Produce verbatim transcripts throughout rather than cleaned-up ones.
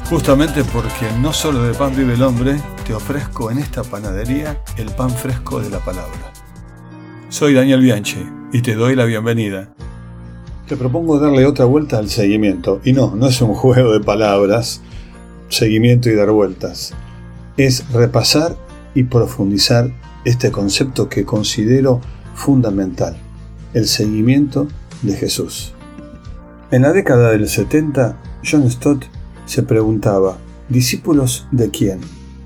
Justamente porque no solo de pan vive el hombre, te ofrezco en esta panadería el pan fresco de la palabra. Soy Daniel Bianchi y te doy la bienvenida. Te propongo darle otra vuelta al seguimiento. Y no, no es un juego de palabras, seguimiento y dar vueltas. Es repasar y profundizar este concepto que considero fundamental, el seguimiento de Jesús. En la década del setenta, John Stott se preguntaba, ¿discípulos de quién?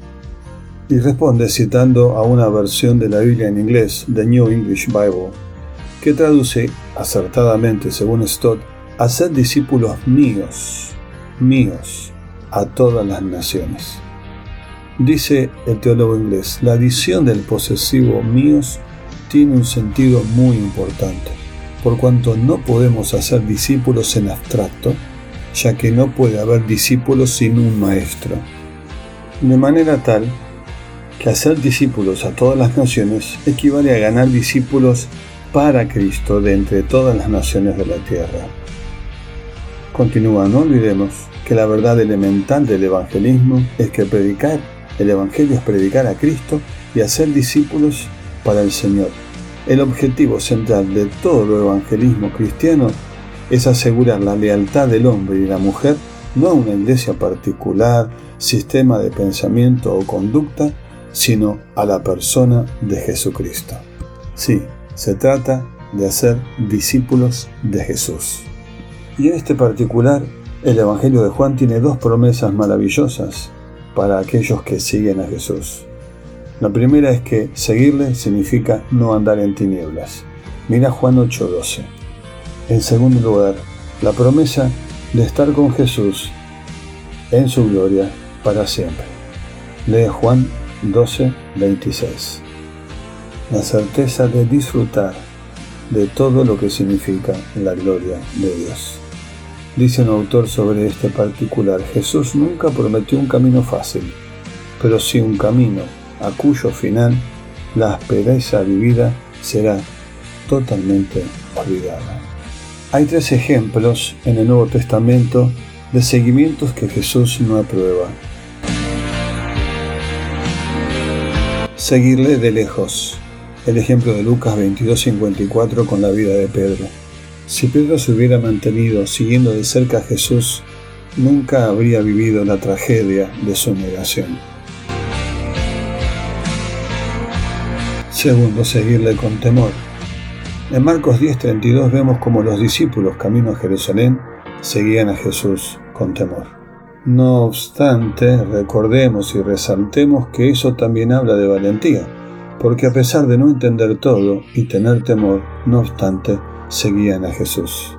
Y responde citando a una versión de la Biblia en inglés, The New English Bible, que traduce acertadamente, según Stott, a ser discípulos míos, míos, a todas las naciones. Dice el teólogo inglés, la adición del posesivo míos tiene un sentido muy importante, por cuanto no podemos hacer discípulos en abstracto, ya que no puede haber discípulos sin un maestro. De manera tal que hacer discípulos a todas las naciones equivale a ganar discípulos para Cristo de entre todas las naciones de la tierra. Continúa, no olvidemos que la verdad elemental del evangelismo es que predicar el evangelio es predicar a Cristo y hacer discípulos para el Señor. El objetivo central de todo el evangelismo cristiano es asegurar la lealtad del hombre y la mujer no a una iglesia particular, sistema de pensamiento o conducta, sino a la persona de Jesucristo. Sí, se trata de hacer discípulos de Jesús. Y en este particular, el Evangelio de Juan tiene dos promesas maravillosas para aquellos que siguen a Jesús. La primera es que seguirle significa no andar en tinieblas. Mira Juan ocho doce. En segundo lugar, la promesa de estar con Jesús en su gloria para siempre. Lee Juan doce veintiséis. La certeza de disfrutar de todo lo que significa la gloria de Dios. Dice un autor sobre este particular, Jesús nunca prometió un camino fácil, pero sí un camino a cuyo final la aspereza vivida será totalmente olvidada. Hay tres ejemplos en el Nuevo Testamento de seguimientos que Jesús no aprueba. Seguirle de lejos. El ejemplo de Lucas veintidós cincuenta y cuatro con la vida de Pedro. Si Pedro se hubiera mantenido siguiendo de cerca a Jesús, nunca habría vivido la tragedia de su negación. Segundo, seguirle con temor. En Marcos diez treinta y dos vemos cómo los discípulos camino a Jerusalén seguían a Jesús con temor. No obstante, recordemos y resaltemos que eso también habla de valentía, porque a pesar de no entender todo y tener temor, no obstante, seguían a Jesús.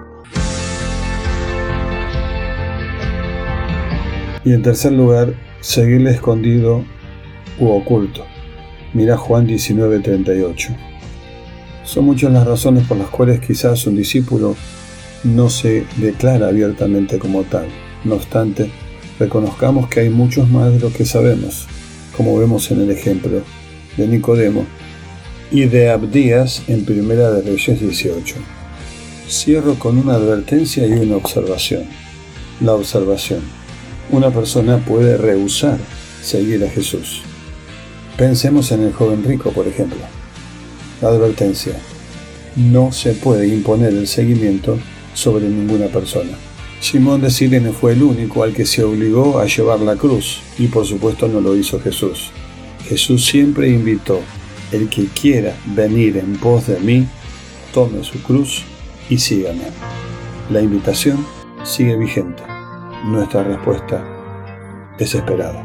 Y en tercer lugar, seguirle escondido u oculto. Mira Juan diecinueve treinta y ocho. Son muchas las razones por las cuales quizás un discípulo no se declara abiertamente como tal. No obstante, reconozcamos que hay muchos más de lo que sabemos, como vemos en el ejemplo de Nicodemo y de Abdías en Primera de Reyes dieciocho. Cierro con una advertencia y una observación. La observación. Una persona puede rehusar seguir a Jesús. Pensemos en el joven rico, por ejemplo. La advertencia. No se puede imponer el seguimiento sobre ninguna persona. Simón de Cirene fue el único al que se obligó a llevar la cruz, y por supuesto no lo hizo Jesús. Jesús siempre invitó, el que quiera venir en pos de mí, tome su cruz y sígame. La invitación sigue vigente. Nuestra respuesta es esperada.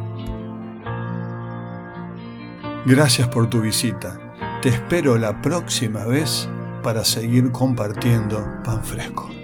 Gracias por tu visita. Te espero la próxima vez para seguir compartiendo pan fresco.